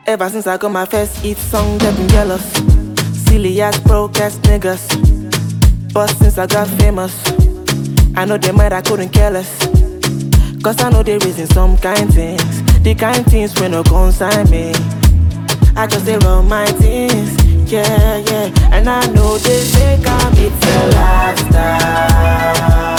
Ever since I got my first hit song, they've been jealous. Silly ass, broke ass niggas. But since I got famous, I know they might I couldn't care less. Cause I know they raising some kind things. The kind things when no consign me. I just they run my things, yeah, yeah. And I know they say it's a lifestyle.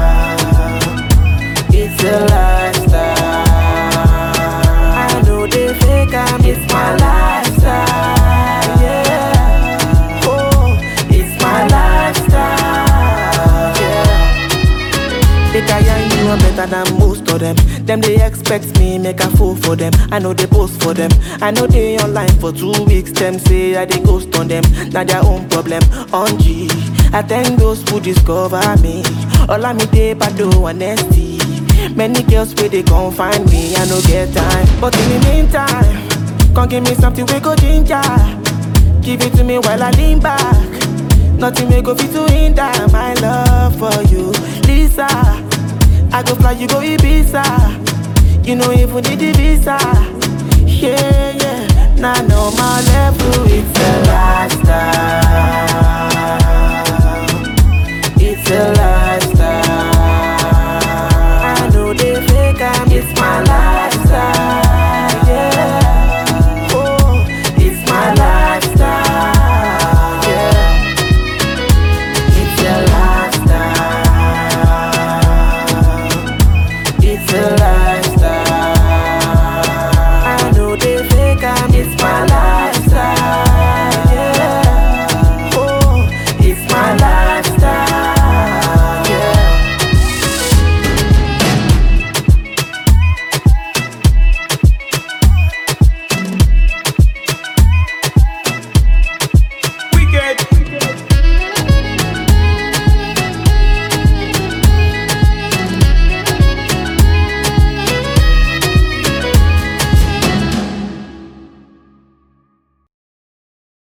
It's a lifestyle. I know they fake it's my lifestyle, yeah. Oh, it's my lifestyle, yeah. They can you know better than most of them. Them they expect me make a fool for them. I know they post for them. I know they online for 2 weeks. Them say I they ghost on them. Now their own problem. On G, I thank those who discover me. All I me they but do honesty. Many girls where they gon' find me. I no get time, but in the meantime, come give me something we go ginger. Give it to me while I lean back. Nothing may go fit to hinder my love for you, Lisa. I go fly, you go Ibiza. You know even need the visa. Yeah, yeah. Now know my level, it's a lifestyle. It's a lifestyle.